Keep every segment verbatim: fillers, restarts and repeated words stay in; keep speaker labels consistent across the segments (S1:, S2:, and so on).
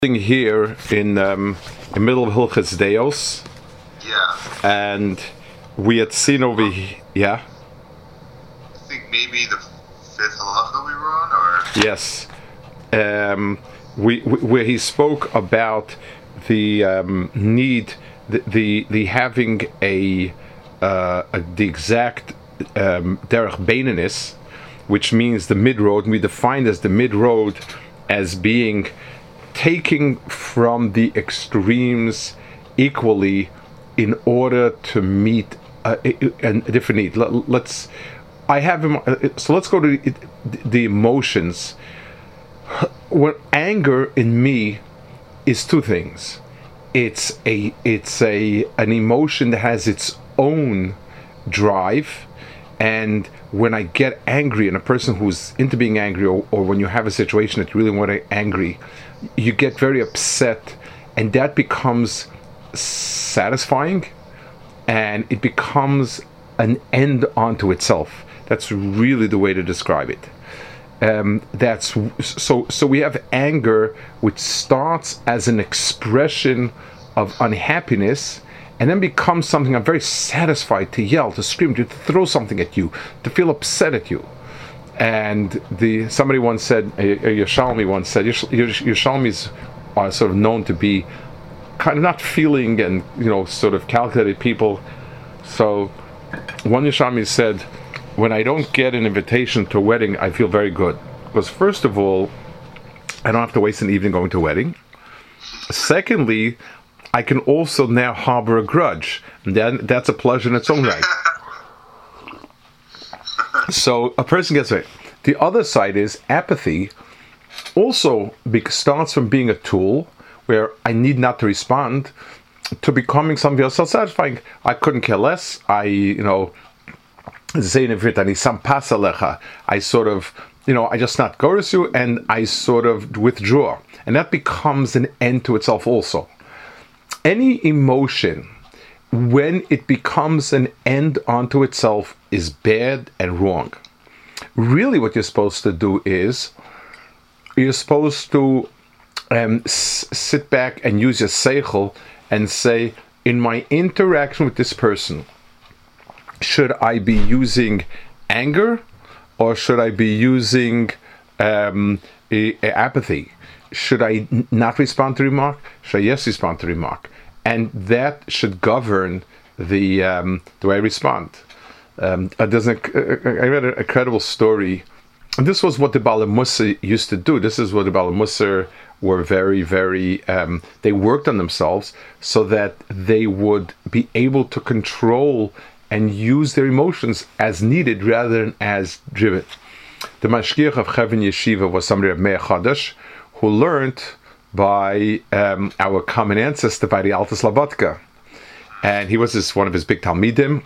S1: Here in um, the middle of Hilchos Deos,
S2: Yeah.
S1: and we had seen over here. Yeah.
S2: I think maybe the fifth halacha we were on, or
S1: Yes. Um, we, we where he spoke about the um, need, the, the the having a, uh, a the exact um, derech beinanis, which means the mid road. We defined as the mid road as being taking from the extremes equally in order to meet a, a, a different need. Let, let's, I have him. So let's go to the, the emotions. What anger in me is two things. It's a it's a an emotion that has its own drive. And when I get angry, and a person who's into being angry, or, or when you have a situation that you really want to be angry, you get very upset, and that becomes satisfying, and it becomes an end unto itself. That's really the way to describe it. Um, that's so. So we have anger, which starts as an expression of unhappiness, and then becomes something I'm very satisfied to yell, to scream, to throw something at you, to feel upset at you. And the somebody once said, a, a Yerushalmi once said, Yerushalmis are sort of known to be kind of not feeling and, you know, sort of calculated people. So one Yerushalmi said, when I don't get an invitation to a wedding, I feel very good. Because first of all, I don't have to waste an evening going to a wedding. Secondly, I can also now harbor a grudge, and then that's a pleasure in its own right. So a person gets it. The other side is apathy. Also, be- starts from being a tool where I need not to respond to becoming something else self-satisfying. I couldn't care less. I, you know, I sort of, you know, I just not go to you, and I sort of withdraw, and that becomes an end to itself also. Any emotion, when it becomes an end unto itself, is bad and wrong. Really what you're supposed to do is, you're supposed to um, s- sit back and use your seichel and say, in my interaction with this person, should I be using anger, or should I be using um, a, a apathy? Should I n- not respond to remark? Should I yes respond to remark? And that should govern the um, the way I respond. Um, uh, there's a, uh, I read an incredible story. And this was what the Baalei Mussar used to do. This is what the Baalei Mussar were very, very, um, they worked on themselves so that they would be able to control and use their emotions as needed rather than as driven. The Mashgiach of Chevron Yeshiva was somebody of Meir Chadash who learned by um, our common ancestor, by the Alta Slobodka. And he was this, one of his big Talmidim.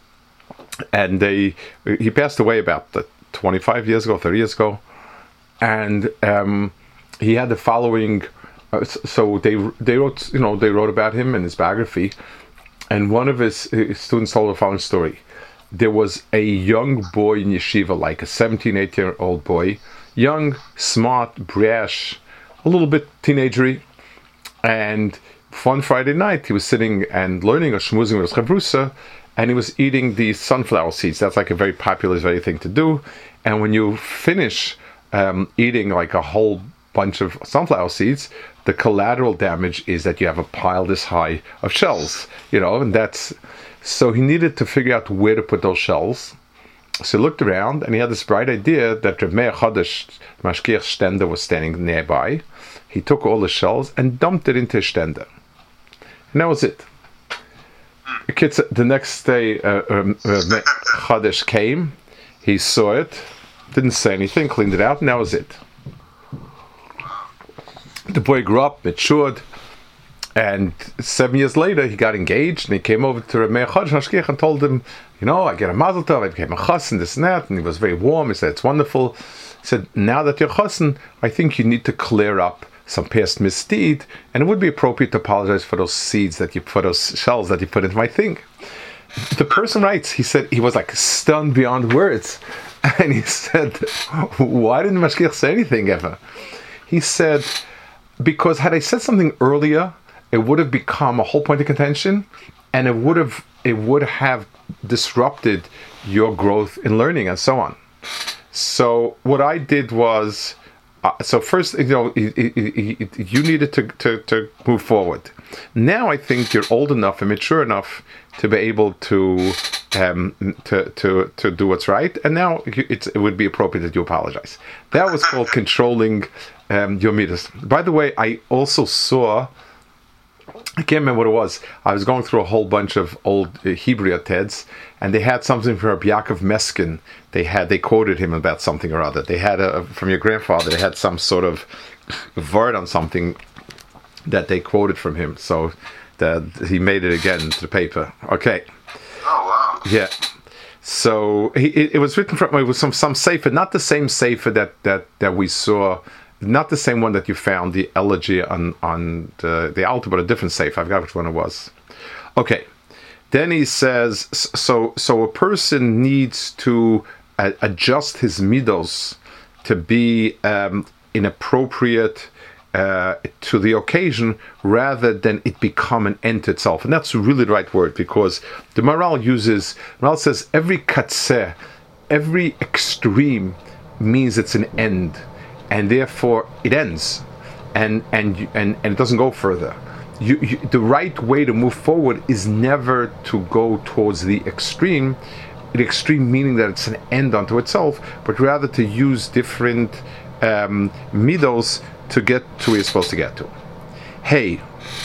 S1: And they, he passed away about twenty-five years ago, thirty years ago. And um, he had the following, uh, so they they wrote, you know, they wrote about him in his biography. And one of his, his students told the following story. There was a young boy in yeshiva, like a seventeen, eighteen-year-old boy, young, smart, brash, a little bit teenagery. And one Friday night, he was sitting and learning or schmoozing with his chavrusa, and he was eating these sunflower seeds. That's like a very popular Israeli thing to do. And when you finish um, eating like a whole bunch of sunflower seeds, the collateral damage is that you have a pile this high of shells, you know, and that's, so he needed to figure out where to put those shells. So he looked around, and he had this bright idea that Reb Meir Chadash, Mashgiach Stender, was standing nearby. He took all the shells and dumped it into his Stender. And that was it. The kids, the next day, uh, um, uh, Chadash came, he saw it, didn't say anything, cleaned it out, and that was it. The boy grew up, matured, and seven years later he got engaged, and he came over to Reb Meir Chadash Mashgiach and told him, you know, I get a mazel tov, I became a chassan, and this and that, and he was very warm. He said, it's wonderful. He said, now that you're chassan, I think you need to clear up some past misdeed, and it would be appropriate to apologize for those seeds that you, for those shells that you put into my thing. The person writes, he said, he was like stunned beyond words, and he said, why didn't Mashgiach say anything ever? He said, because had I said something earlier, it would have become a whole point of contention, and it would have it would have disrupted your growth in learning and so on. So what I did was, uh, so first, you know, it, it, it, you needed to, to, to move forward. Now I think you're old enough and mature enough to be able to um, to, to to do what's right, and now it's, it would be appropriate that you apologize. That was called controlling um, your midas. By the way, I also saw, I can't remember what it was. I was going through a whole bunch of old uh, Hebrew TEDs, and they had something from Rabbi Yaakov Meskin. They had they quoted him about something or other. They had a, from your grandfather. They had some sort of word on something that they quoted from him. So that he made it again to the paper. Okay.
S2: Oh wow.
S1: Yeah. So he, it, it was written from it was some some sefer, not the same sefer that that that we saw. Not the same one that you found, the elegy on, on the, the altar, but a different sefer. I forgot which one it was. Okay. Then he says, so so a person needs to uh, adjust his midos to be um, inappropriate uh, to the occasion rather than it become an end to itself. And that's really the right word, because the Maharal uses, Maharal says every katzeh, every extreme means it's an end. And therefore it ends, and and and, and it doesn't go further. You, you, the right way to move forward is never to go towards the extreme, the extreme meaning that it's an end unto itself, but rather to use different um, midos to get to where you're supposed to get to. Hey,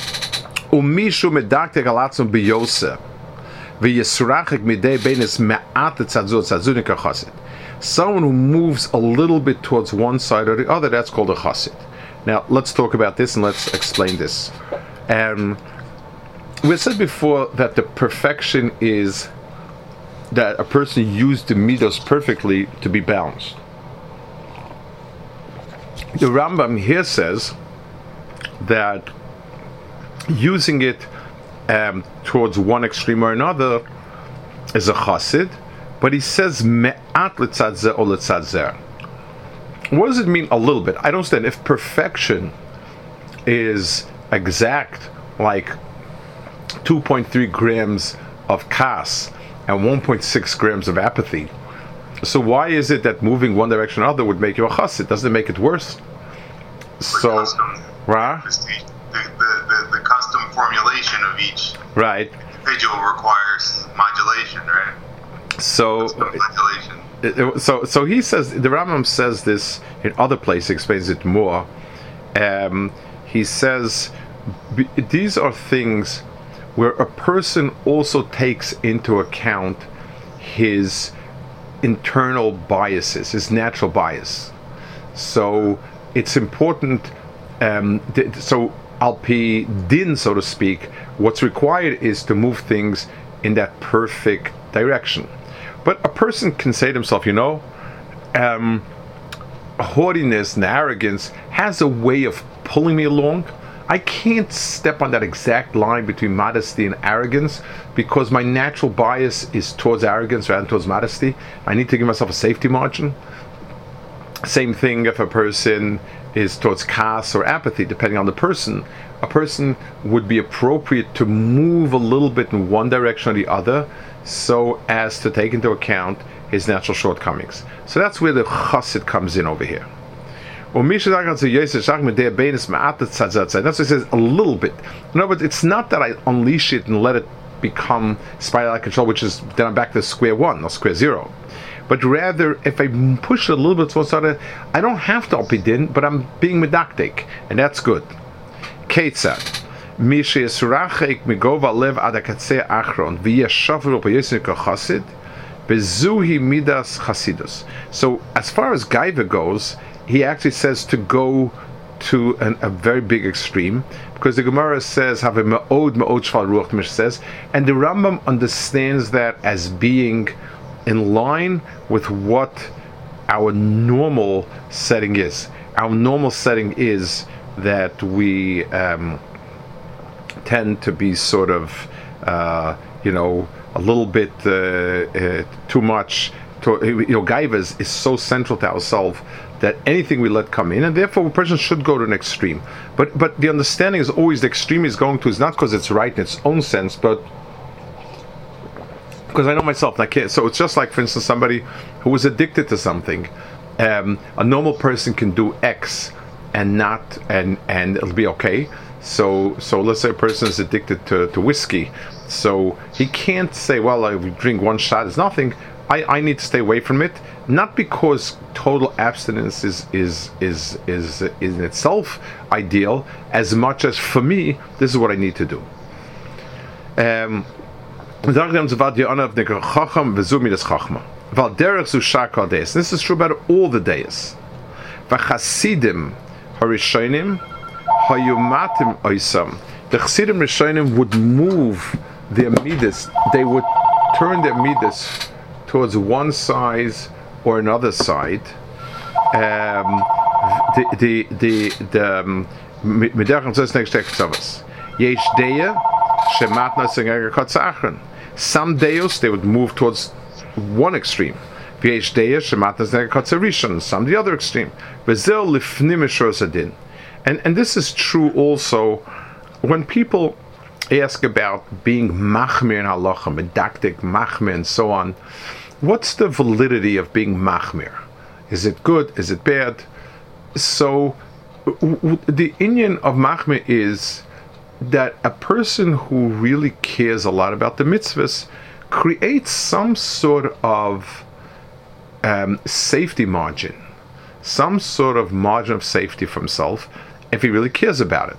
S1: umishu medakte galatzum biyose, v'yisrachik midei beines me'at tzadzut tzadzunik chasid. Someone who moves a little bit towards one side or the other, that's called a chassid. Now, let's talk about this and let's explain this. Um, we said before that the perfection is that a person used the midos perfectly to be balanced. The Rambam here says that using it um, towards one extreme or another is a chassid. But he says me'at l'tzad or l'tzad. What does it mean a little bit? I don't understand. If perfection is exact, like two point three grams of kas and one point six grams of apathy, so why is it that moving one direction or other would make you a chassid? Doesn't it make it worse? So, right?
S2: The, the, the, the custom formulation of each
S1: right.
S2: individual requires modulation, right?
S1: So, it, it, so, so he says, the Rambam says this in other places, explains it more. Um, he says, b- these are things where a person also takes into account his internal biases, his natural bias. So, it's important, um, th- so, al-pi din, so to speak, what's required is to move things in that perfect direction. But a person can say to himself, you know, um, haughtiness and arrogance has a way of pulling me along. I can't step on that exact line between modesty and arrogance because my natural bias is towards arrogance rather than towards modesty. I need to give myself a safety margin. Same thing if a person is towards kas or apathy, depending on the person. A person would be appropriate to move a little bit in one direction or the other so as to take into account his natural shortcomings. So that's where the chassid comes in over here. That's what he says, a little bit. No, but it's not that I unleash it and let it become spiral out of control, which is then I'm back to square one or square zero. But rather, if I push it a little bit towards the other, I don't have to opidin, but I'm being medaktik, and that's good. Ketzad. Mishesrachik migova lev adakatse achron v'yeshavru b'yisnik chasid bezuhi midas chasidus. So as far as Gaiva goes, he actually says to go to an, a very big extreme, because the Gemara says have a me'od me'od shval ruach mish says, and the Rambam understands that as being in line with what our normal setting is. Our normal setting is that we um, tend to be sort of, uh, you know, a little bit uh, uh, too much to, you know, gaiva is, is so central to ourselves that anything we let come in, and therefore a person should go to an extreme. But but the understanding is always the extreme is going to is not because it's right in its own sense, but because I know myself. And I can't. So it's just like, for instance, somebody who was addicted to something. Um, a normal person can do X and not, and and it'll be okay. So so let's say a person is addicted to, to whiskey. So he can't say, well, I drink one shot is nothing. I, I need to stay away from it, not because total abstinence is is is is, is in itself ideal, as much as for me, this is what I need to do. Um, this is true about all the days. V'chasidim harishonim hayumatim oisam. The Chassidim Rishonim would move their midas. They would turn their midas towards one side or another side. Um, the the the the Miderach says next text of us. Yesh deya shematna singager katzachron. Some deos they would move towards one extreme. Yesh deya shematna singager katzarishon. Some the other extreme. Vezel lifnim eshrosadin. And and this is true also when people ask about being machmir in halacha, medaktik, machmir, and so on. What's the validity of being machmir? Is it good? Is it bad? So w- w- the inyan of machmir is that a person who really cares a lot about the mitzvahs creates some sort of um, safety margin, some sort of margin of safety for himself, if he really cares about it.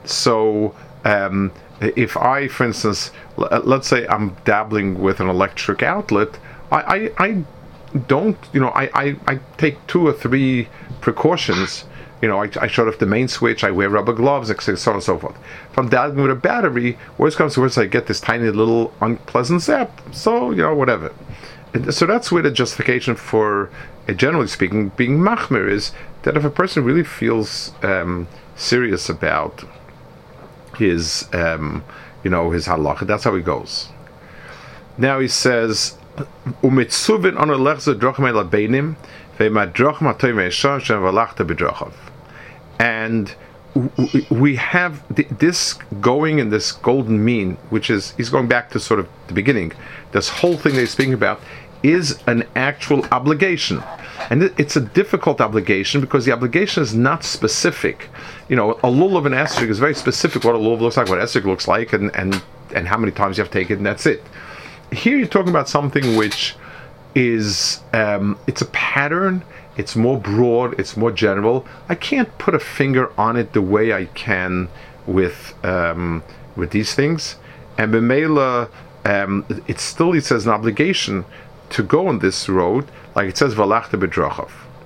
S1: So um, if I, for instance, l- let's say I'm dabbling with an electric outlet, I, I, I don't, you know, I, I, I take two or three precautions. You know, I, I shut off the main switch, I wear rubber gloves, et cetera, so on and so forth. If I'm dabbling with a battery, worst comes to worst, I get this tiny little unpleasant zap. So, you know, whatever. And so that's where the justification for, uh, generally speaking, being machmir is that if a person really feels um, serious about his, um, you know, his halacha, that's how he goes. Now he says, "Umitzuvin on lechze drachmei labeinim, ve'madrochma toimei shem v'lachta b'drachav." And we have this going in this golden mean, which is, he's going back to sort of the beginning. This whole thing that he's speaking about is an actual obligation. And it's a difficult obligation because the obligation is not specific. You know, a lulav and esrog is very specific what a lulav looks like, what esrog looks like, and, and, and how many times you have to take it, and that's it. Here you're talking about something which is, um, it's a pattern, it's more broad, it's more general. I can't put a finger on it the way I can with um, with these things. And b'meila, um, it's still, it says, an obligation to go on this road, like it says, v'lachta b'drachav.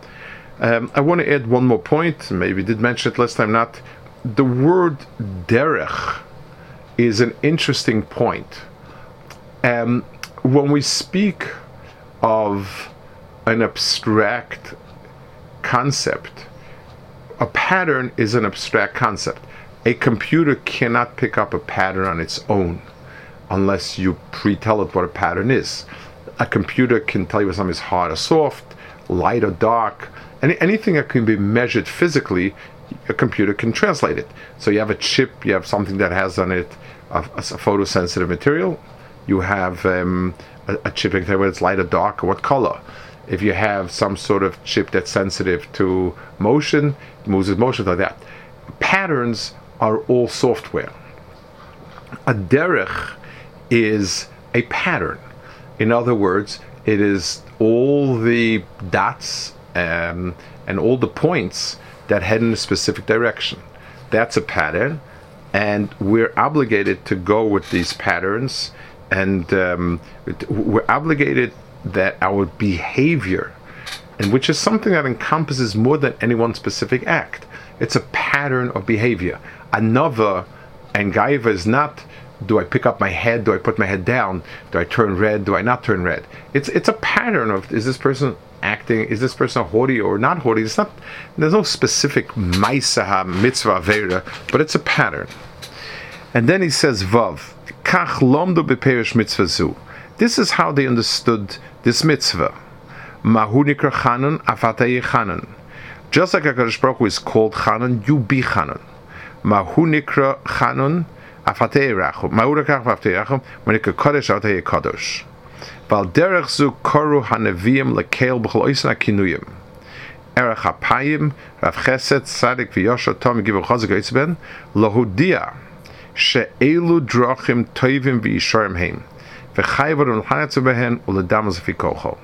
S1: Um, I want to add one more point, maybe did mention it last time, not. The word derech is an interesting point. Um, when we speak of an abstract concept, a pattern is an abstract concept. A computer cannot pick up a pattern on its own unless you pre-tell it what a pattern is. A computer can tell you if something is hard or soft, light or dark. Any, anything that can be measured physically, a computer can translate it. So you have a chip, you have something that has on it a, a photosensitive material. You have um, a, a chip that can tell you whether it's light or dark or what color. If you have some sort of chip that's sensitive to motion, it moves with motion like that. Patterns are all software. A derech is a pattern. In other words, it is all the dots um, and all the points that head in a specific direction. That's a pattern, and we're obligated to go with these patterns, and um, we're obligated that our behavior, and which is something that encompasses more than any one specific act. It's a pattern of behavior. Another and gaiva is not, do I pick up my head, do I put my head down, do I turn red, do I not turn red? It's it's a pattern of, is this person acting, is this person haughty or not haughty? It's not, there's no specific ma'asaha mitzvah avera, but it's a pattern. And then he says, Vav, kach lomdo beperish mitzvah zu. This is how they understood this mitzvah. Mahu nikra Chanun, afatei Chanun. Just like HaKadosh Baruch Hu is called Chanun, you be Chanun. Mahu nikra Chanun, afatei Rachum. Mahu nikra afatei Rachum, manikra Kodesh, afatei Kodesh. Val derech zu koru hanevim lekeil b'chol oisna kinuyim. Erech hapayim, Rav Chesed, Tzadik v'Yosha, Tom, Givu Chazik Yitzben, Lohudia, she'elu drachim toivim v'yisharim heim, v'chayvar u'lhanetzu behen, u'ledamos v'ikocho.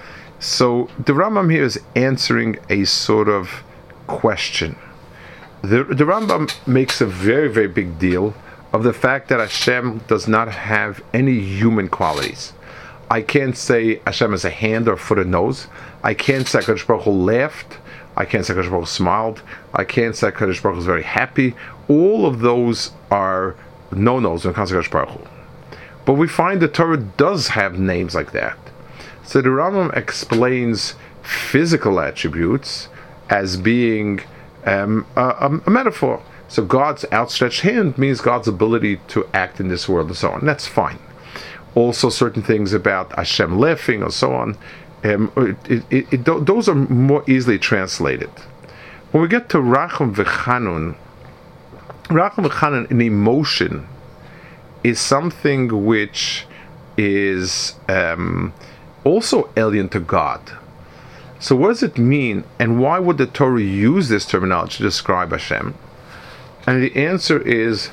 S1: So the Rambam here is answering a sort of question. The, the Rambam makes a very, very big deal of the fact that Hashem does not have any human qualities. I can't say Hashem has a hand or foot or nose. I can't say HaKadosh Baruch Hu laughed. I can't say HaKadosh Baruch Hu smiled. I can't say HaKadosh Baruch Hu is very happy. All of those are no-nos when it comes to HaKadosh Baruch Hu. But we find the Torah does have names like that. So the Rambam explains physical attributes as being um, a, a metaphor. So God's outstretched hand means God's ability to act in this world and so on. That's fine. Also certain things about Hashem laughing or so on, um, it, it, it, those are more easily translated. When we get to Rachum v'Chanun, Rachum v'Chanun, an emotion, is something which is um, also alien to God. So what does it mean, and why would the Torah use this terminology to describe Hashem? And the answer is,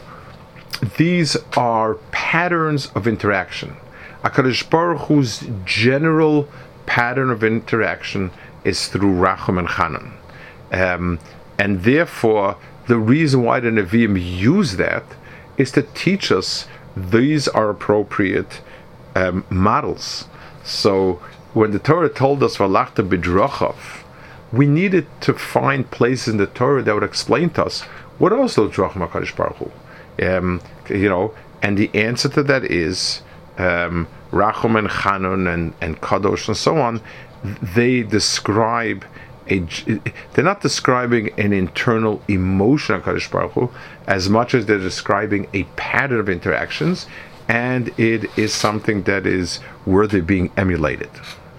S1: these are patterns of interaction. HaKadosh Baruch Hu's general pattern of interaction is through Rachum and Chanun. Um, and therefore, the reason why the Nevi'im use that is to teach us these are appropriate um, models. So, when the Torah told us, V'alachta b'drachav, we needed to find places in the Torah that would explain to us, what are those drachim HaKadosh Baruch Hu? Um, you know, and the answer to that is um, Rachum and Chanun and, and Kadosh and so on. They describe a. They're not describing an internal emotion of Kadosh Baruch Hu as much as they're describing a pattern of interactions, and it is something that is worthy of being emulated.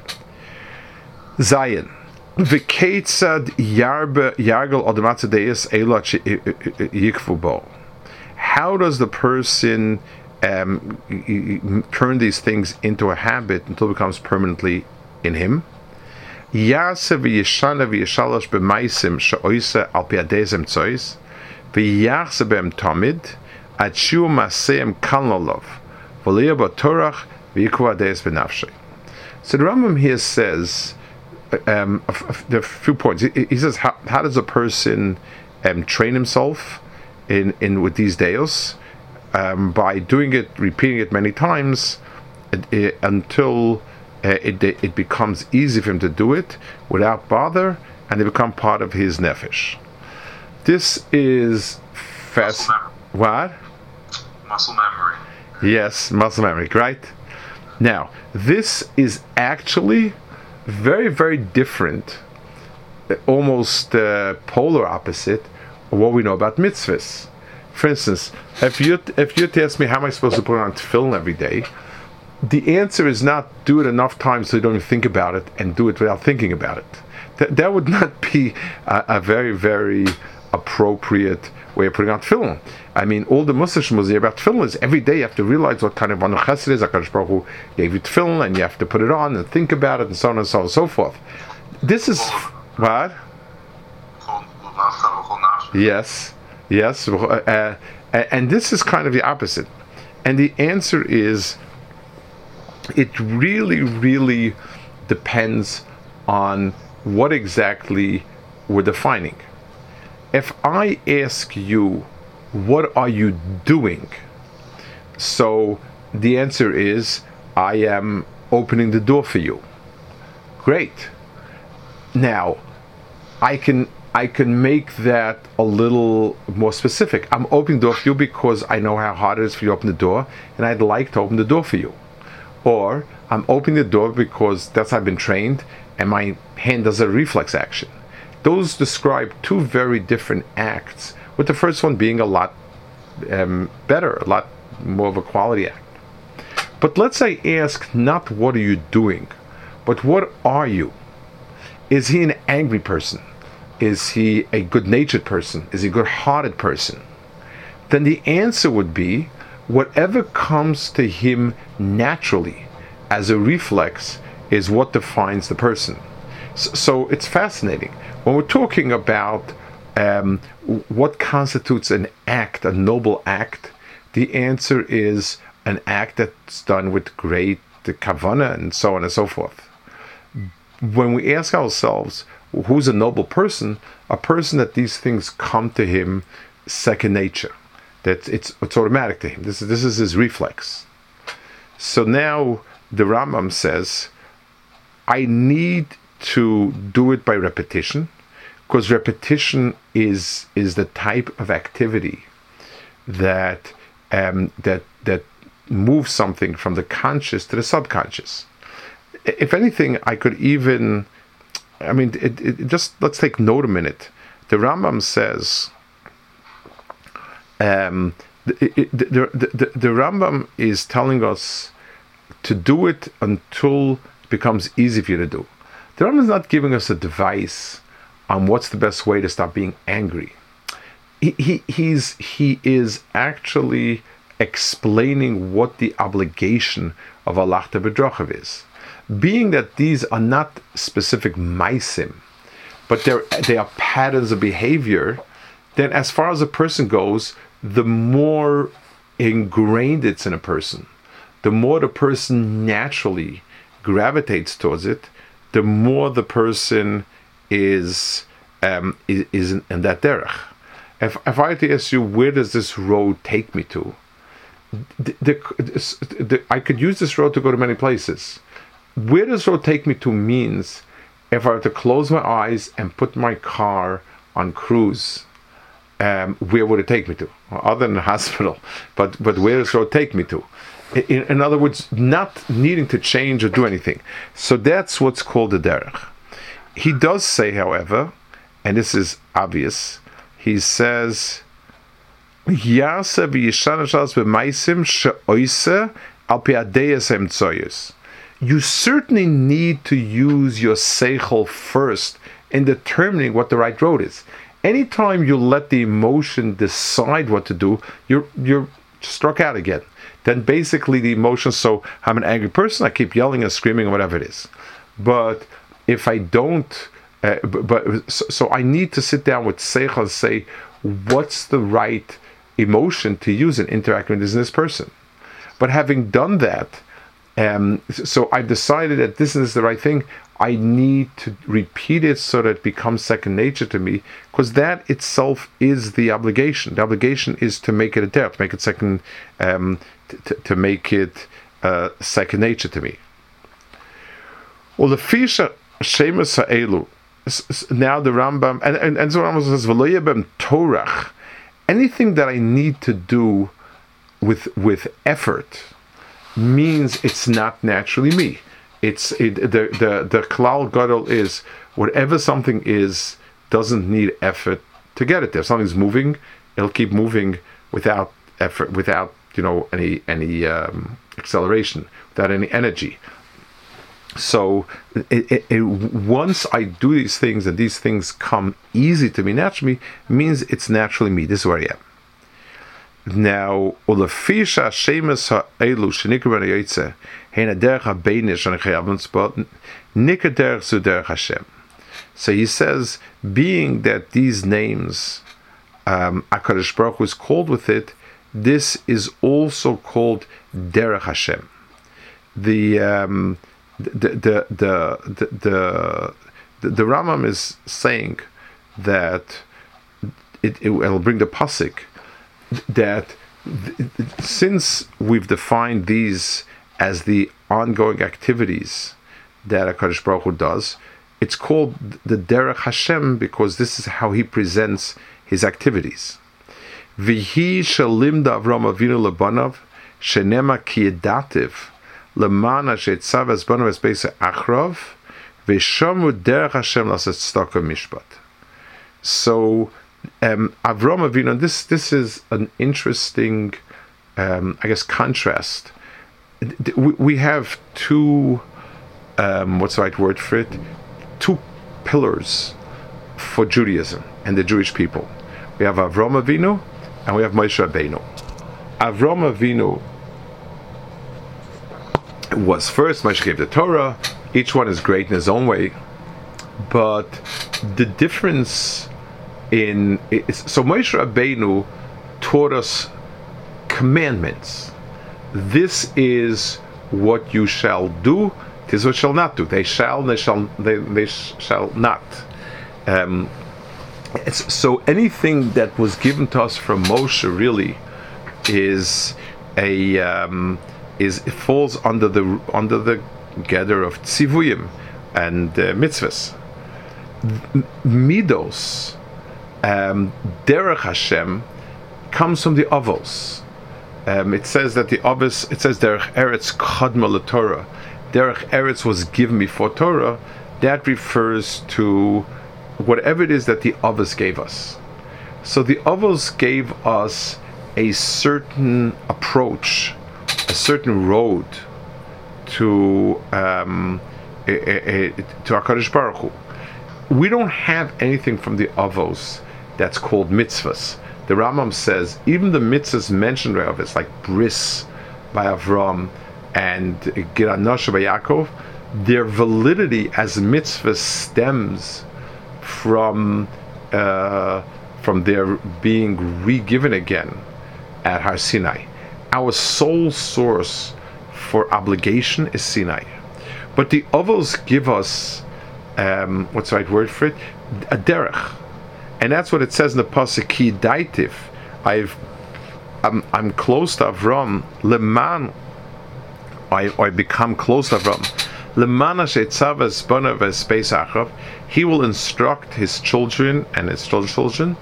S1: Zion. V'keitzad yarbe yargel odamatzadeis elo yikfu bo. How does the person um, turn these things into a habit until it becomes permanently in him? Yaseh v'yeshana v'yeshalosh b'maisim she'oise al pi adezem tzois v'yachse b'em tamid ad shiu maseim kalnolov v'liya b'torach v'yikvu adez b'nafshay. So the Rambam here says um, a, a, there are a few points. He, he says, how, how does a person um, train himself in, in with these deos? Um, by doing it, repeating it many times, it, it, until uh, it, it becomes easy for him to do it without bother, and they become part of his nefesh. This is fast. What?
S2: Muscle memory.
S1: Yes, muscle memory, right? Now, this is actually very, very different, almost uh, polar opposite of what we know about mitzvahs. For instance, if you if you ask me how am I supposed to put on tefillin every day, the answer is not do it enough times so you don't even think about it and do it without thinking about it. That that would not be a, a very, very appropriate way of putting on tefillin. I mean, all the Musar Shmuzim about tefillin is every day you have to realize what kind of Anu Chesed is. HaKadosh Baruch Hu gave you tefillin, and you have to put it on and think about it, and so on and so on and so forth. This is what? Yes, yes, uh, and this is kind of the opposite. And the answer is, it really, really depends on what exactly we're defining. If I ask you, what are you doing? So the answer is, I am opening the door for you. Great. Now, I can I can make that a little more specific. I'm opening the door for you because I know how hard it is for you to open the door, and I'd like to open the door for you. Or I'm opening the door because that's how I've been trained, and my hand does a reflex action. Those describe two very different acts, with the first one being a lot um, better, a lot more of a quality act. But let's say ask not what are you doing, but what are you? Is he an angry person? Is he a good-natured person? Is he a good-hearted person? Then the answer would be whatever comes to him naturally as a reflex is what defines the person. So, so it's fascinating. When we're talking about um, what constitutes an act, a noble act, the answer is an act that's done with great kavanah and so on and so forth. When we ask ourselves, who's a noble person? A person that these things come to him second nature. That it's it's automatic to him. This is this is his reflex. So now the Rambam says, I need to do it by repetition, because repetition is is the type of activity that um, that that moves something from the conscious to the subconscious. If anything, I could even, I mean, it, it, just let's take note a minute. The Rambam says, um, it, it, the, the, the, the Rambam is telling us to do it until it becomes easy for you to do. The Rambam is not giving us a device on what's the best way to stop being angry. He, he, he's, he is actually explaining what the obligation of Alachta B'Drachav is. Being that these are not specific maisim, but they're, they are patterns of behavior, then as far as a person goes, the more ingrained it's in a person, the more the person naturally gravitates towards it, the more the person is um, is, is in, in that derech. If, if I had to ask you, where does this road take me to? The, the, the, I could use this road to go to many places. Where does road take me to means if I were to close my eyes and put my car on cruise, um, where would it take me to? Other than the hospital, but but where does road take me to? In, in other words, not needing to change or do anything. So that's what's called the derech. He does say, however, and this is obvious, he says, Yasa v'yishanashas b'maisim she'oise al pi adeyas emtsoyus. You certainly need to use your seichel first in determining what the right road is. Anytime you let the emotion decide what to do, you're you're struck out again. Then basically the emotion, so I'm an angry person, I keep yelling and screaming or whatever it is. But if I don't, uh, but, but so, so I need to sit down with seichel and say, what's the right emotion to use in interacting with this person? But having done that, Um, so I've decided that this is the right thing. I need to repeat it so that it becomes second nature to me, because that itself is the obligation. The obligation is to make it a derech, to make it second, um, to, to make it uh, second nature to me. Well, the fisha shemus ha'elu. Now the Rambam and and, and so Rambam says v'lo bem torach. Anything that I need to do with with effort means it's not naturally me. It's it, the the the klal gadol is whatever something is doesn't need effort to get it there. If something's moving, it'll keep moving without effort, without you know any any um, acceleration, without any energy. So it, it, it, once I do these things and these things come easy to me naturally, means it's naturally me. This is where I am. Now, ulafisha shemus ha'elu shenikra ben yoytze heina derech habeinish and chayavim spot nikra derech zu derech Hashem. So he says, being that these names, um, HaKadosh Baruch Hu is called with it, this is also called derech Hashem. The um, the the the the the, the, the Rambam is saying that it, it will bring the pasuk that th- since we've defined these as the ongoing activities that HaKadosh Baruch Hu does, it's called the Derech Hashem because this is how he presents his activities. V'hi shalimda Avram Avinu lebanav shenema ki yedativ lemana sheitzav es banav es beis achrav v'shamu Derech Hashem laset tzedakah mishpat. So Um, Avram Avinu, this this is an interesting, um, I guess, contrast. We, we have two, um, what's the right word for it? Two pillars for Judaism and the Jewish people. We have Avram Avinu and we have Moshe Rabbeinu. Avram Avinu was first. Moshe gave the Torah. Each one is great in his own way, but the difference in is, so Moshe Rabbeinu taught us commandments. This is what you shall do. This is what you shall not do. They shall. They shall. They, they shall not. Um, it's, so anything that was given to us from Moshe really is a um, is it falls under the under the gather of tzivuyim and uh, mitzvahs. Midos, um, derech Hashem, comes from the avos. Um, it says that the avos. It says derech eretz kadma leTorah. Derech eretz was given before Torah. That refers to whatever it is that the avos gave us. So the avos gave us a certain approach, a certain road to um, a, a, a, to HaKadosh Baruch Hu. We don't have anything from the avos that's called mitzvahs. The Rambam says even the mitzvahs mentioned by avos, like bris by Avram and Ger Anosha by Yaakov, their validity as mitzvahs stems from uh, from their being re-given again at Har Sinai. Our sole source for obligation is Sinai, but the avos give us um, what's the right word for it? A derech, and that's what it says in the pasuk Ki Daitiv. I've I'm, I'm close to Avram leman. I, I become close to Avram. He will instruct his children and his children's children.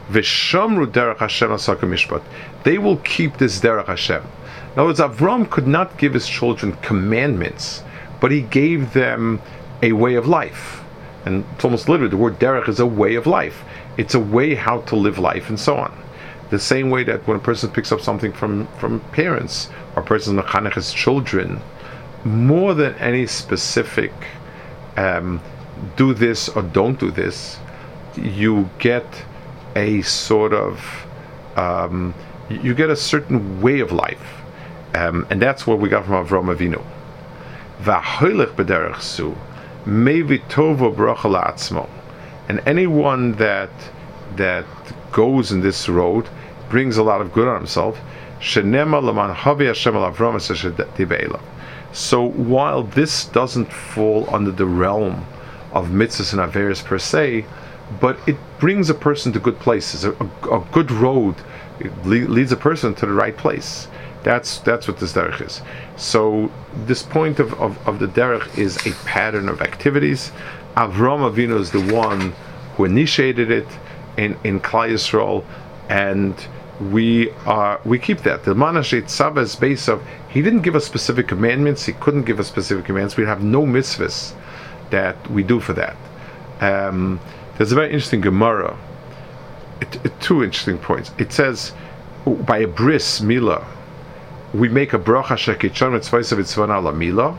S1: They will keep this derech Hashem. In other words, Avram could not give his children commandments, but he gave them a way of life. And it's almost literally, the word derech is a way of life. It's a way how to live life and so on. The same way that when a person picks up something from, from parents, or a person mechanech his children, more than any specific um, do this or don't do this, you get a sort of um, you get a certain way of life, um, and that's what we got from Avram Avinu. V'haholech b'derech zu mevi tovo bracha la'atzmo, and anyone that that goes in this road brings a lot of good on himself. Shenema l'man havi Hashem al Avram asher tibe'elav. So while this doesn't fall under the realm of mitzvahs and averos per se, but it brings a person to good places. A, a, a good road le- leads a person to the right place. That's that's what this derech is. So this point of, of, of the derech is a pattern of activities. Avram Avinu is the one who initiated it in, in Klal Yisrael, and we are we keep that. The Manashet Tzava is based of, he didn't give us specific commandments, he couldn't give us specific commandments. We have no mitzvahs that we do for that. Um, there's a very interesting Gemara, it, it, two interesting points. It says, by a bris milah, we make a bracha shekitchon mitzvaysav itzvana la milah,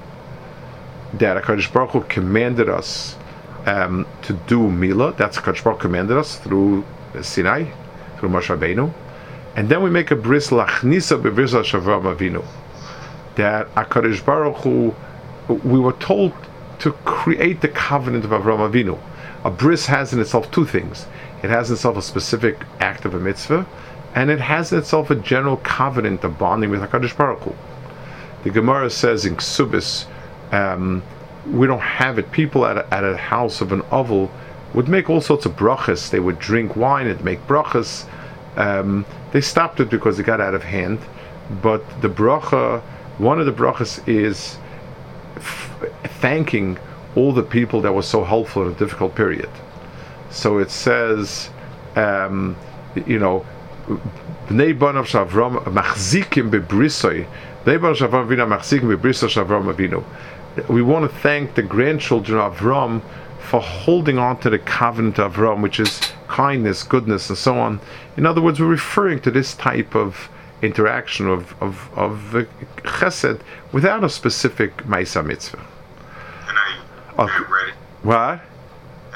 S1: that HaKadosh Baruch Hu commanded us um, to do milah. That's HaKadosh Baruch Hu commanded us through Sinai, through Moshe Rabbeinu. And then we make a bris lachnisa bebris Avram Avinu, that HaKadosh Baruch Hu, we were told to create the covenant of Avram Avinu. A bris has in itself two things. It has in itself a specific act of a mitzvah, and it has in itself a general covenant of bonding with HaKadosh Baruch Hu. The Gemara says in Ksubis, um, we don't have it. People at a, at a house of an oval would make all sorts of brachas. They would drink wine and make brachas. Um, they stopped it because it got out of hand. But the bracha, one of the brachas is f- thanking all the people that were so helpful in a difficult period. So it says, um, you know, Bnei Banav Shavram Machzikim Bebrisoi. Bnei Banav Shavram Avinu Machzikim Bebrisoi Shavram Avinu. We want to thank the grandchildren of Avram for holding on to the covenant of Avram, which is kindness, goodness, and so on. In other words, we're referring to this type of interaction of of, of uh, chesed without a specific Maisa mitzvah.
S2: And I,
S1: Okay.
S2: I read it.
S1: What?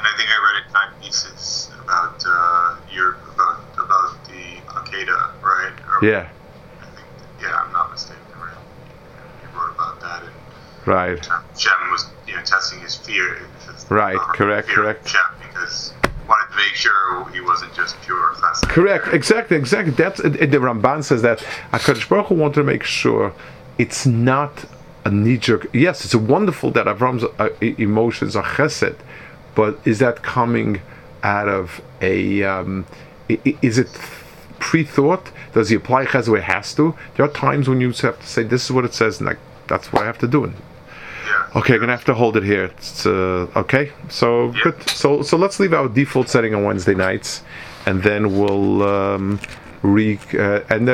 S2: and I think I read a timepieces about uh, your about about the Al Qaeda, right? Or,
S1: Yeah.
S2: I think, yeah, I'm not mistaken, right? You wrote about that, and
S1: Right.
S2: Shem was, you know, testing his fear. His,
S1: Right,
S2: uh,
S1: correct,
S2: fear
S1: correct.
S2: of Shem because he wanted to make sure he wasn't just pure chesed.
S1: Correct, exactly, exactly. That's uh, the Ramban says that HaKadosh Baruch Hu wanted to make sure it's not a knee-jerk. Yes, it's wonderful that Avram's uh, e- emotions are chesed, but is that coming out of a? Um, i- i- is it pre-thought? Does he apply chesed where he has to? There are times when you have to say, "This is what it says," and like, that's what I have to do. And
S2: Yeah.
S1: okay, I'm gonna have to hold it here. It's, uh, okay, so
S2: Yeah.
S1: good. So so let's leave our default setting on Wednesday nights, and then we'll um, re uh, and then.